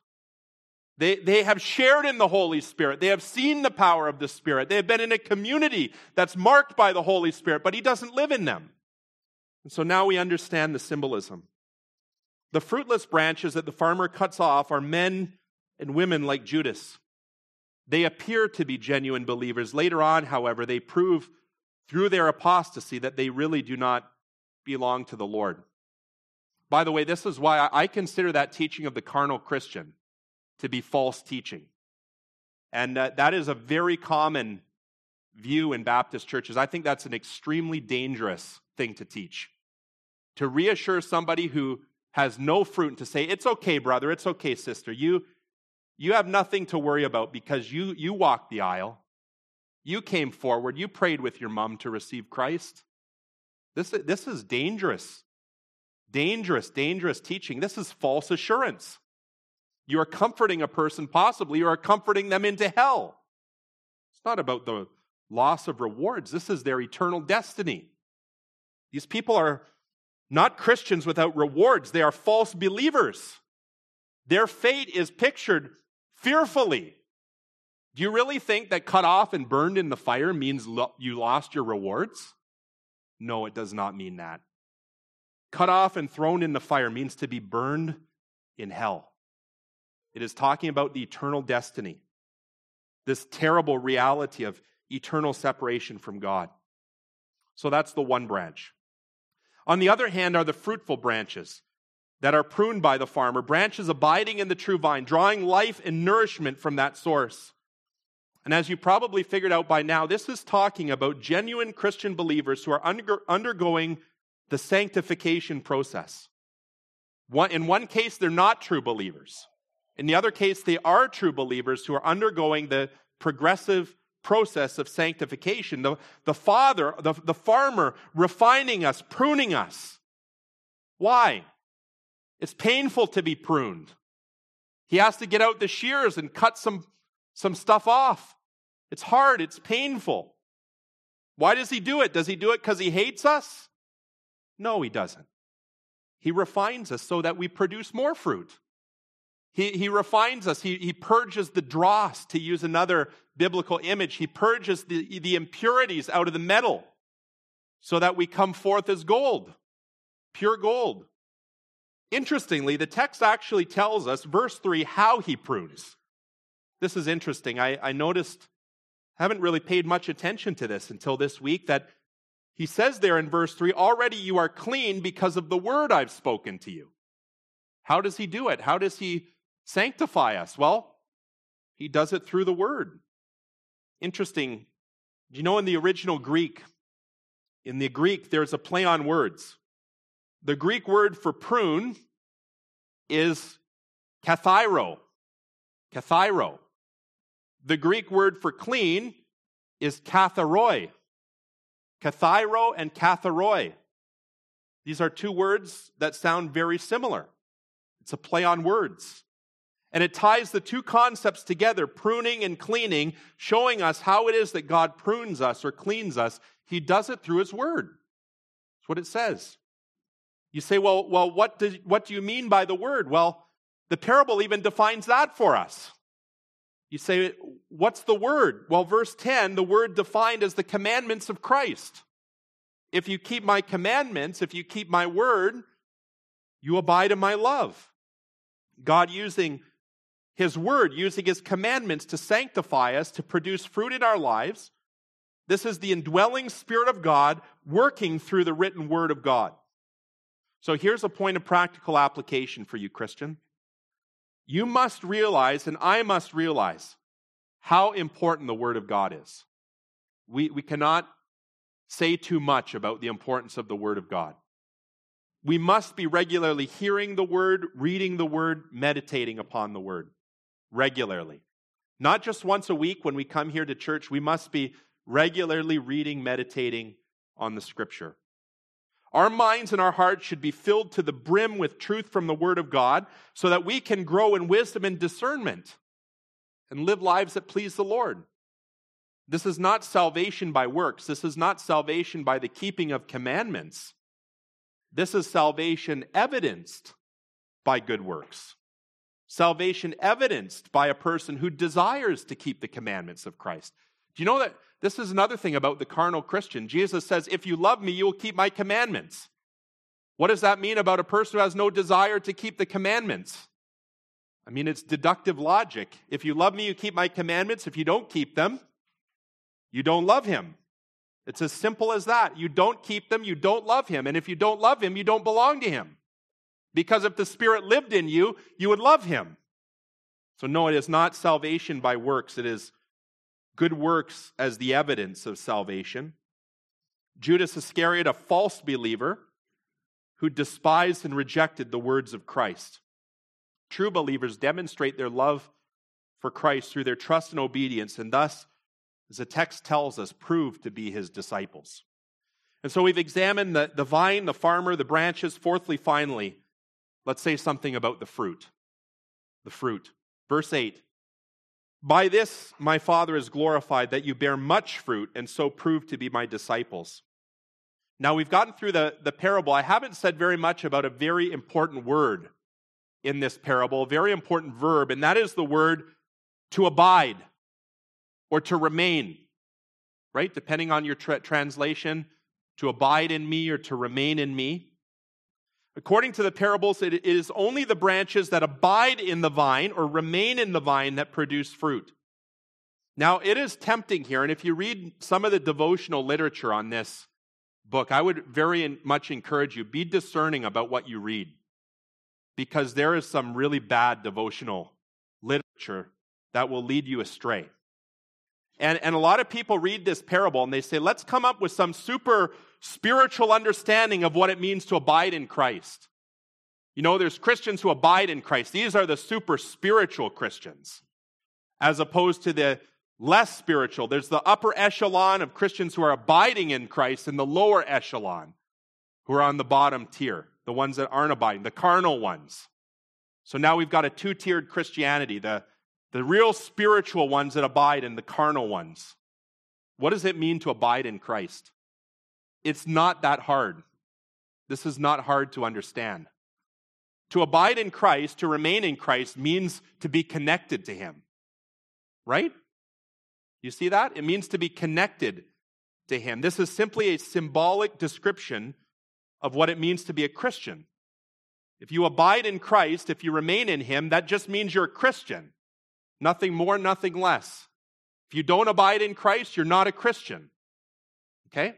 They have shared in the Holy Spirit. They have seen the power of the Spirit. They have been in a community that's marked by the Holy Spirit, but He doesn't live in them. And so now we understand the symbolism. The fruitless branches that the farmer cuts off are men and women like Judas. They appear to be genuine believers. Later on, however, they prove through their apostasy that they really do not belong to the Lord. By the way, this is why I consider that teaching of the carnal Christian to be false teaching. And that is a very common view in Baptist churches. I think that's an extremely dangerous thing to teach. To reassure somebody who has no fruit and to say, it's okay, brother, it's okay, sister. You have nothing to worry about because you walked the aisle. You came forward. You prayed with your mom to receive Christ. This is dangerous. Dangerous teaching. This is false assurance. You are comforting a person, possibly you are comforting them into hell. It's not about the loss of rewards. This is their eternal destiny. These people are not Christians without rewards. They are false believers. Their fate is pictured fearfully. Do you really think that cut off and burned in the fire means you lost your rewards? No, it does not mean that. Cut off and thrown in the fire means to be burned in hell. It is talking about the eternal destiny, this terrible reality of eternal separation from God. So that's the one branch. On the other hand are the fruitful branches that are pruned by the farmer, branches abiding in the true vine, drawing life and nourishment from that source. And as you probably figured out by now, this is talking about genuine Christian believers who are undergoing the sanctification process. In one case, they're not true believers. In the other case, they are true believers who are undergoing the progressive process of sanctification. The farmer refining us, pruning us. Why? It's painful to be pruned. He has to get out the shears and cut some stuff off. It's hard. It's painful. Why does He do it? Does He do it because He hates us? No, He doesn't. He refines us so that we produce more fruit. He refines us. He purges the dross, to use another biblical image. He purges the impurities out of the metal so that we come forth as gold, pure gold. Interestingly, the text actually tells us, verse 3, how He prunes. This is interesting. I noticed, haven't really paid much attention to this until this week, that He says there in verse 3, already you are clean because of the word I've spoken to you. How does He do it? How does He sanctify us? Well, He does it through the word. Interesting. Do you know in the original Greek, there's a play on words. The Greek word for prune is kathairo. Kathairo. The Greek word for clean is katharoi. Kathairo and katharoi. These are two words that sound very similar. It's a play on words. And it ties the two concepts together, pruning and cleaning, showing us how it is that God prunes us or cleans us. He does it through His word. That's what it says. You say, well, what do you mean by the word? Well, the parable even defines that for us. You say, what's the word? Well, verse 10, the word defined as the commandments of Christ. If you keep my commandments, if you keep my word, you abide in my love. God using His word, using His commandments to sanctify us, to produce fruit in our lives. This is the indwelling Spirit of God working through the written word of God. So here's a point of practical application for you, Christian. You must realize, and I must realize, how important the word of God is. We cannot say too much about the importance of the word of God. We must be regularly hearing the word, reading the word, meditating upon the word. Regularly. Not just once a week when we come here to church. We must be regularly reading, meditating on the Scripture. Our minds and our hearts should be filled to the brim with truth from the Word of God so that we can grow in wisdom and discernment and live lives that please the Lord. This is not salvation by works. This is not salvation by the keeping of commandments. This is salvation evidenced by good works. Salvation evidenced by a person who desires to keep the commandments of Christ. Do you know that this is another thing about the carnal Christian? Jesus says, if you love me, you will keep my commandments. What does that mean about a person who has no desire to keep the commandments? I mean, it's deductive logic. If you love me, you keep my commandments. If you don't keep them, you don't love him. It's as simple as that. You don't keep them, you don't love him. And if you don't love him, you don't belong to him. Because if the Spirit lived in you, you would love him. So no, it is not salvation by works. It is good works as the evidence of salvation. Judas Iscariot, a false believer who despised and rejected the words of Christ. True believers demonstrate their love for Christ through their trust and obedience, and thus, as the text tells us, prove to be his disciples. And so we've examined the vine, the farmer, the branches. Fourthly, finally, let's say something about the fruit. The fruit. Verse 8. By this my Father is glorified, that you bear much fruit, and so prove to be my disciples. Now we've gotten through the parable. I haven't said very much about a very important word in this parable, a very important verb, and that is the word to abide or to remain, right? Depending on your translation, to abide in me or to remain in me. According to the parables, it is only the branches that abide in the vine or remain in the vine that produce fruit. Now, it is tempting here, and if you read some of the devotional literature on this book, I would very much encourage you, be discerning about what you read, because there is some really bad devotional literature that will lead you astray. And a lot of people read this parable and they say, let's come up with some super spiritual understanding of what it means to abide in Christ. You know, there's Christians who abide in Christ. These are the super spiritual Christians, as opposed to the less spiritual. There's the upper echelon of Christians who are abiding in Christ and the lower echelon who are on the bottom tier, the ones that aren't abiding, the carnal ones. So now we've got a two-tiered Christianity, the real spiritual ones that abide and the carnal ones. What does it mean to abide in Christ? It's not that hard. This is not hard to understand. To abide in Christ, to remain in Christ, means to be connected to him. Right? You see that? It means to be connected to him. This is simply a symbolic description of what it means to be a Christian. If you abide in Christ, if you remain in him, that just means you're a Christian. Nothing more, nothing less. If you don't abide in Christ, you're not a Christian. Okay?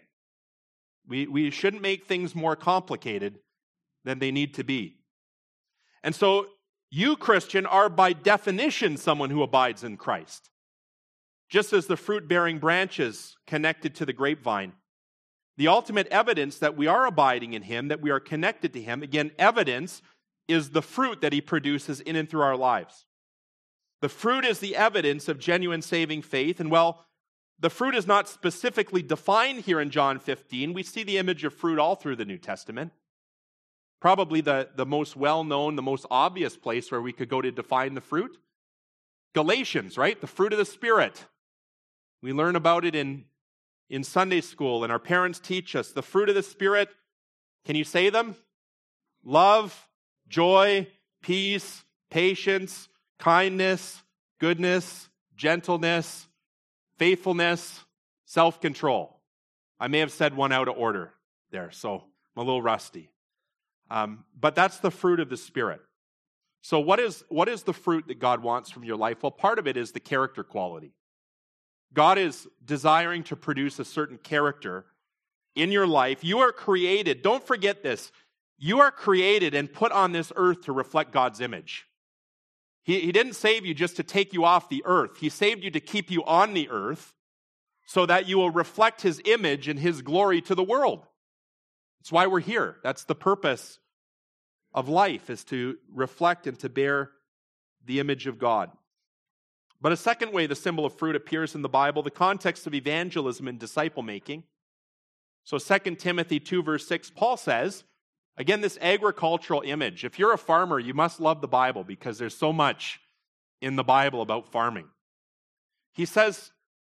We shouldn't make things more complicated than they need to be. And so, you, Christian, are by definition someone who abides in Christ. Just as the fruit-bearing branches connected to the grapevine. The ultimate evidence that we are abiding in him, that we are connected to him, again, evidence is the fruit that he produces in and through our lives. The fruit is the evidence of genuine saving faith, and the fruit is not specifically defined here in John 15. We see the image of fruit all through the New Testament. Probably the most well-known, the most obvious place where we could go to define the fruit. Galatians, right? The fruit of the Spirit. We learn about it in Sunday school, and our parents teach us. The fruit of the Spirit, can you say them? Love, joy, peace, patience, kindness, goodness, gentleness, faithfulness, self-control. I may have said one out of order there, so I'm a little rusty. But that's the fruit of the Spirit. So what is the fruit that God wants from your life? Well, part of it is the character quality. God is desiring to produce a certain character in your life. You are created, don't forget this, you are created and put on this earth to reflect God's image. He didn't save you just to take you off the earth. He saved you to keep you on the earth so that you will reflect his image and his glory to the world. That's why we're here. That's the purpose of life, is to reflect and to bear the image of God. But a second way the symbol of fruit appears in the Bible, the context of evangelism and disciple making. So 2 Timothy 2 verse 6, Paul says, again, this agricultural image. If you're a farmer, you must love the Bible because there's so much in the Bible about farming. He says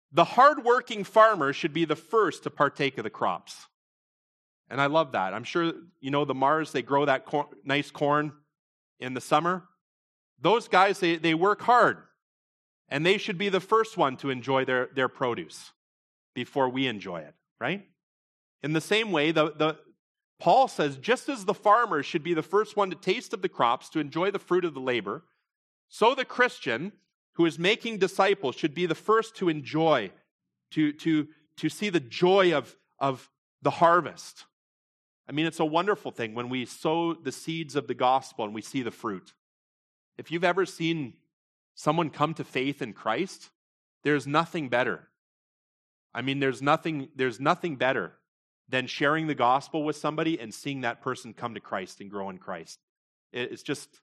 The hardworking farmer should be the first to partake of the crops. And I love that. I'm sure, the Mars, they grow that nice corn in the summer. Those guys, they work hard. And they should be the first one to enjoy their produce before we enjoy it, right? In the same way, Paul says, just as the farmer should be the first one to taste of the crops, to enjoy the fruit of the labor, so the Christian who is making disciples should be the first to enjoy, to see the joy of the harvest. I mean, it's a wonderful thing when we sow the seeds of the gospel and we see the fruit. If you've ever seen someone come to faith in Christ, there's nothing better. I mean, there's nothing better than sharing the gospel with somebody and seeing that person come to Christ and grow in Christ. It's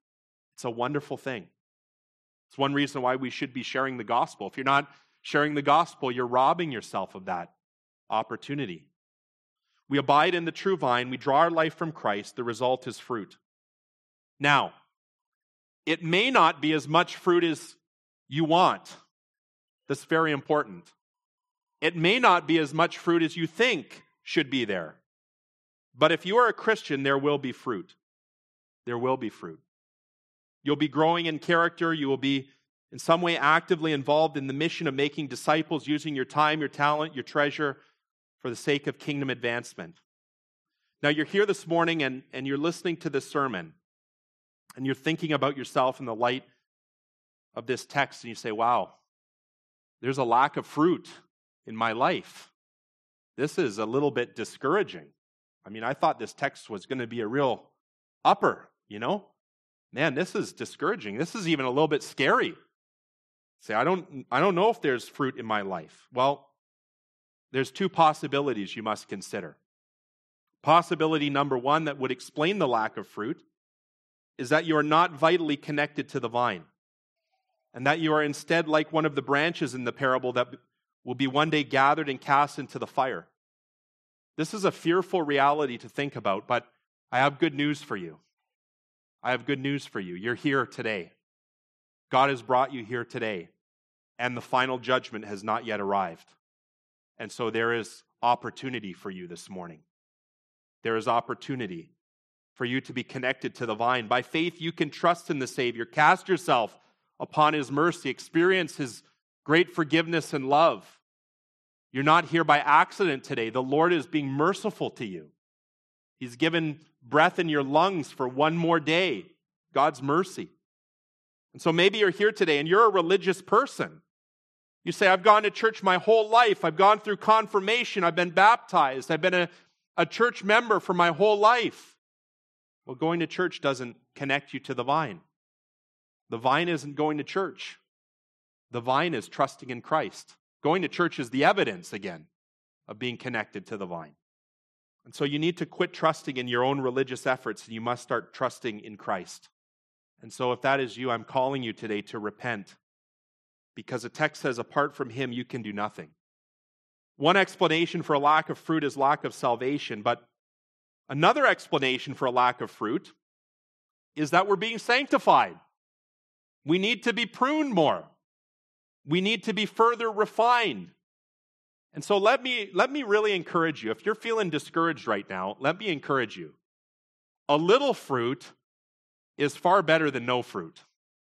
a wonderful thing. It's one reason why we should be sharing the gospel. If you're not sharing the gospel, you're robbing yourself of that opportunity. We abide in the true vine. We draw our life from Christ. The result is fruit. Now, it may not be as much fruit as you want. That's very important. It may not be as much fruit as you think should be there. But if you are a Christian, there will be fruit. There will be fruit. You'll be growing in character. You will be in some way actively involved in the mission of making disciples, using your time, your talent, your treasure for the sake of kingdom advancement. Now, you're here this morning and you're listening to this sermon, and you're thinking about yourself in the light of this text, and you say, wow, there's a lack of fruit in my life. This is a little bit discouraging. I mean, I thought this text was going to be a real upper, Man, this is discouraging. This is even a little bit scary. Say, I don't know if there's fruit in my life. Well, there's two possibilities you must consider. Possibility number one that would explain the lack of fruit is that you are not vitally connected to the vine, and that you are instead like one of the branches in the parable that will be one day gathered and cast into the fire. This is a fearful reality to think about, but I have good news for you. I have good news for you. You're here today. God has brought you here today, and the final judgment has not yet arrived. And so there is opportunity for you this morning. There is opportunity for you to be connected to the vine. By faith, you can trust in the Savior. Cast yourself upon His mercy. Experience His great forgiveness and love. You're not here by accident today. The Lord is being merciful to you. He's given breath in your lungs for one more day. God's mercy. And so maybe you're here today and you're a religious person. You say, I've gone to church my whole life. I've gone through confirmation. I've been baptized. I've been a church member for my whole life. Well, going to church doesn't connect you to the vine. The vine isn't going to church. The vine is trusting in Christ. Going to church is the evidence, again, of being connected to the vine. And so you need to quit trusting in your own religious efforts, and you must start trusting in Christ. And so if that is you, I'm calling you today to repent, because the text says, apart from Him, you can do nothing. One explanation for a lack of fruit is lack of salvation, but another explanation for a lack of fruit is that we're being sanctified. We need to be pruned more. We need to be further refined. And so let me really encourage you. If you're feeling discouraged right now, let me encourage you. A little fruit is far better than no fruit.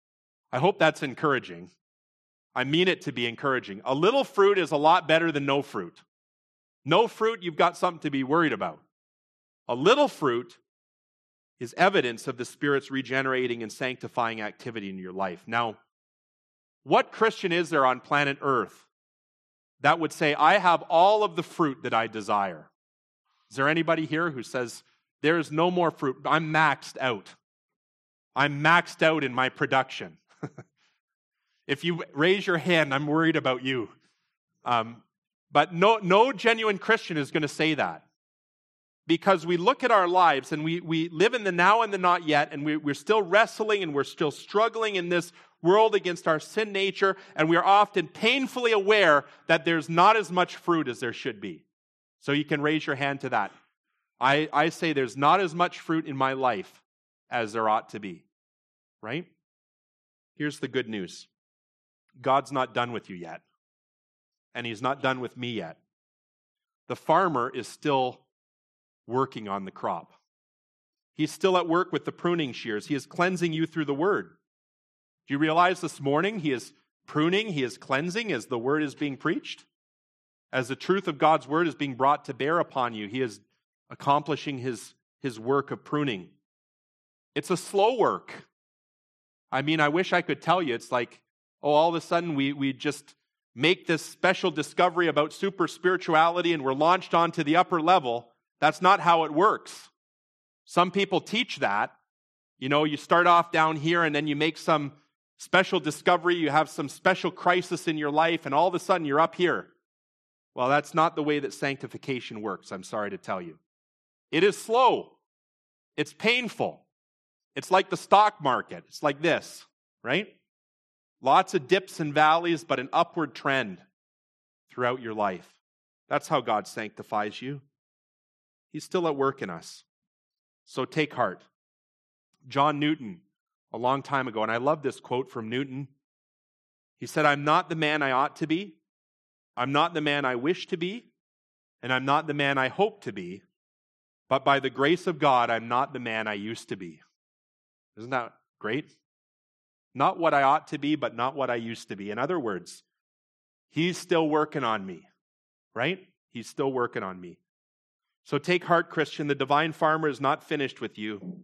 I hope that's encouraging. I mean it to be encouraging. A little fruit is a lot better than no fruit. No fruit, you've got something to be worried about. A little fruit is evidence of the Spirit's regenerating and sanctifying activity in your life. Now, what Christian is there on planet Earth that would say, I have all of the fruit that I desire? Is there anybody here who says, there is no more fruit? I'm maxed out. I'm maxed out in my production. If you raise your hand, I'm worried about you. But no genuine Christian is going to say that. Because we look at our lives and we live in the now and the not yet, and we're still wrestling and we're still struggling in this world against our sin nature, and we are often painfully aware that there's not as much fruit as there should be. So you can raise your hand to that. I say there's not as much fruit in my life as there ought to be. Right? Here's the good news. God's not done with you yet. and he's not done with me yet. The farmer is still working on the crop. He's still at work with the pruning shears. He is cleansing you through the word. Do you realize this morning he is pruning, he is cleansing as the word is being preached? As the truth of God's word is being brought to bear upon you, he is accomplishing his work of pruning. It's a slow work. I mean, I wish I could tell you. It's like, all of a sudden we just make this special discovery about super spirituality and we're launched onto the upper level. That's not how it works. Some people teach that. You start off down here and then you make some special discovery. You have some special crisis in your life and all of a sudden you're up here. Well, that's not the way that sanctification works, I'm sorry to tell you. It is slow. It's painful. It's like the stock market. It's like this, right? Lots of dips and valleys, but an upward trend throughout your life. That's how God sanctifies you. He's still at work in us. So take heart. John Newton, a long time ago, and I love this quote from Newton. He said, "I'm not the man I ought to be. I'm not the man I wish to be. And I'm not the man I hope to be. But by the grace of God, I'm not the man I used to be." Isn't that great? Not what I ought to be, but not what I used to be. In other words, he's still working on me, right? He's still working on me. So take heart, Christian. The divine farmer is not finished with you.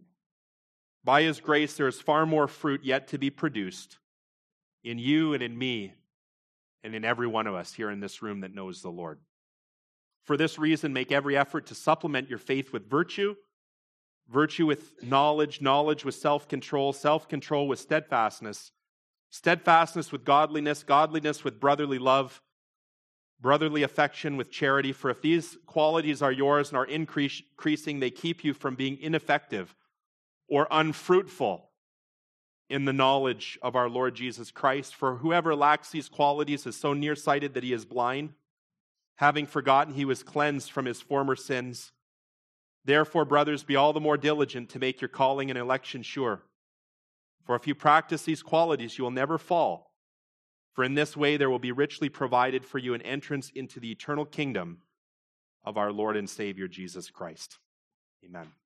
By his grace, there is far more fruit yet to be produced in you and in me and in every one of us here in this room that knows the Lord. For this reason, make every effort to supplement your faith with virtue, virtue with knowledge, knowledge with self-control, self-control with steadfastness, steadfastness with godliness, godliness with brotherly love, brotherly affection with charity. For if these qualities are yours and are increasing, they keep you from being ineffective or unfruitful in the knowledge of our Lord Jesus Christ. For whoever lacks these qualities is so nearsighted that he is blind, having forgotten he was cleansed from his former sins. Therefore, brothers, be all the more diligent to make your calling and election sure. For if you practice these qualities, you will never fall. For in this way there will be richly provided for you an entrance into the eternal kingdom of our Lord and Savior Jesus Christ. Amen.